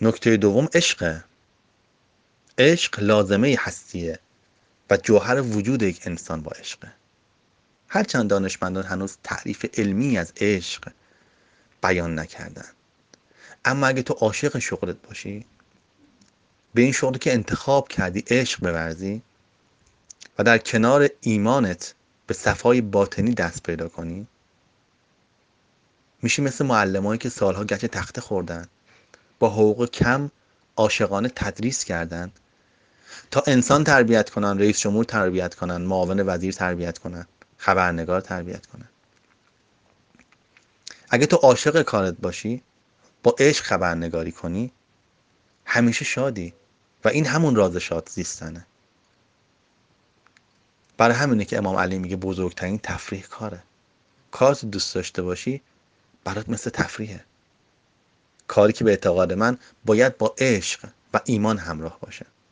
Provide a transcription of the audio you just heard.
نکته دوم عشقه. عشق لازمه هستیه و جوهر وجود یک انسان با عشقه. هرچند دانشمندان هنوز تعریف علمی از عشق بیان نکردن، اما اگه تو عاشق شغلت باشی، به این شغلی که انتخاب کردی عشق بورزی و در کنار ایمانت به صفای باطنی دست پیدا کنی، میشی مثل معلمایی که سالها گچ تخته خوردن، با حقوق کم عاشقانه تدریس کردن تا انسان تربیت کنن، رئیس جمهور تربیت کنن، معاون وزیر تربیت کنن، خبرنگار تربیت کنن. اگه تو عاشق کارت باشی، با عشق خبرنگاری کنی، همیشه شادی و این همون راز شاد زیستنه. برای همینه که امام علی میگه بزرگترین تفریح کاره. کار تو دوست داشته باشی برات مثل تفریحه. کاری که به اعتقاد من باید با عشق و ایمان همراه باشه.